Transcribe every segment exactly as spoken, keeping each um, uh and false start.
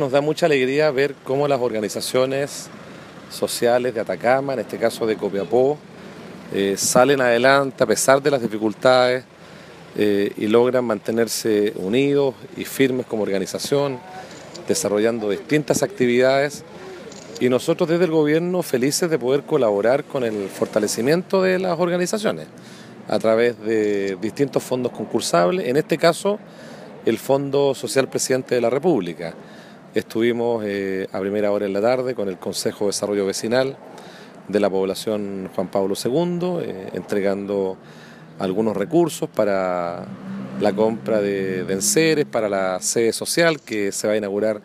Nos da mucha alegría ver cómo las organizaciones sociales de Atacama, en este caso de Copiapó, eh, salen adelante a pesar de las dificultades eh, y logran mantenerse unidos y firmes como organización, desarrollando distintas actividades. Y nosotros desde el gobierno felices de poder colaborar con el fortalecimiento de las organizaciones a través de distintos fondos concursables, en este caso el Fondo Social Presidente de la República. Estuvimos eh, a primera hora en la tarde con el Consejo de Desarrollo Vecinal de la población Juan Pablo segundo, eh, entregando algunos recursos para la compra de, de enseres, para la sede social que se va a inaugurar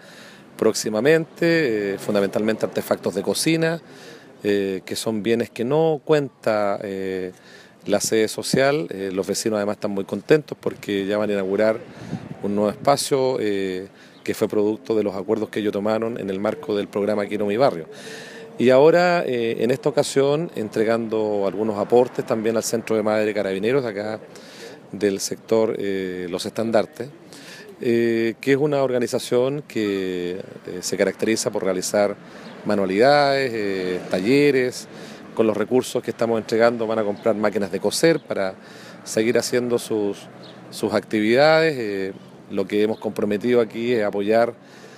próximamente, eh, fundamentalmente artefactos de cocina, eh, que son bienes que no cuenta eh, la sede social. Eh, los vecinos además están muy contentos porque ya van a inaugurar un nuevo espacio eh, que fue producto de los acuerdos que ellos tomaron en el marco del programa Quiero mi barrio. Y ahora, eh, en esta ocasión, entregando algunos aportes también al Centro de Madre Carabineros, acá del sector eh, Los Estandartes, eh, que es una organización que eh, se caracteriza por realizar manualidades, eh, talleres. Con los recursos que estamos entregando van a comprar máquinas de coser para seguir haciendo sus, sus actividades. Eh, Lo que hemos comprometido aquí es apoyar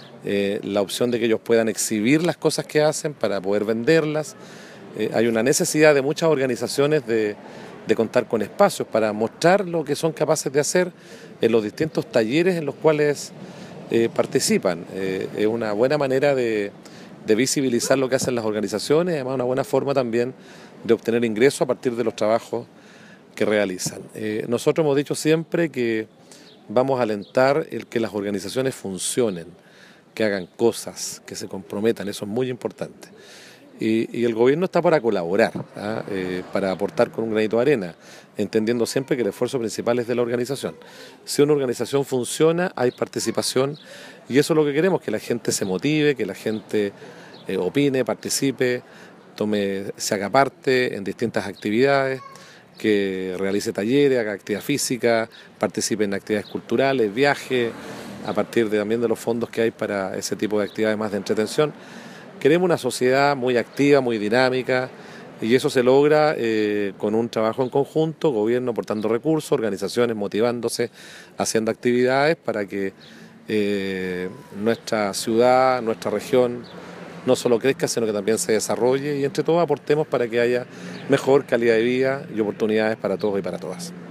eh, la opción de que ellos puedan exhibir las cosas que hacen para poder venderlas. Eh, hay una necesidad de muchas organizaciones de, de contar con espacios para mostrar lo que son capaces de hacer en los distintos talleres en los cuales eh, participan. Eh, es una buena manera de, de visibilizar lo que hacen las organizaciones, además una buena forma también de obtener ingresos a partir de los trabajos que realizan. Eh, nosotros hemos dicho siempre que vamos a alentar el que las organizaciones funcionen, que hagan cosas, que se comprometan, eso es muy importante. Y, y el gobierno está para colaborar, ¿ah? eh, para aportar con un granito de arena, entendiendo siempre que el esfuerzo principal es de la organización. Si una organización funciona, hay participación, y eso es lo que queremos, que la gente se motive, que la gente eh, opine, participe, tome, se haga parte en distintas actividades, que realice talleres, haga actividad física, participe en actividades culturales, viaje, a partir de, también de los fondos que hay para ese tipo de actividades más de entretención. Queremos una sociedad muy activa, muy dinámica, y eso se logra eh, con un trabajo en conjunto, gobierno aportando recursos, organizaciones motivándose, haciendo actividades para que eh, nuestra ciudad, nuestra región, no solo crezca, sino que también se desarrolle y entre todos aportemos para que haya mejor calidad de vida y oportunidades para todos y para todas.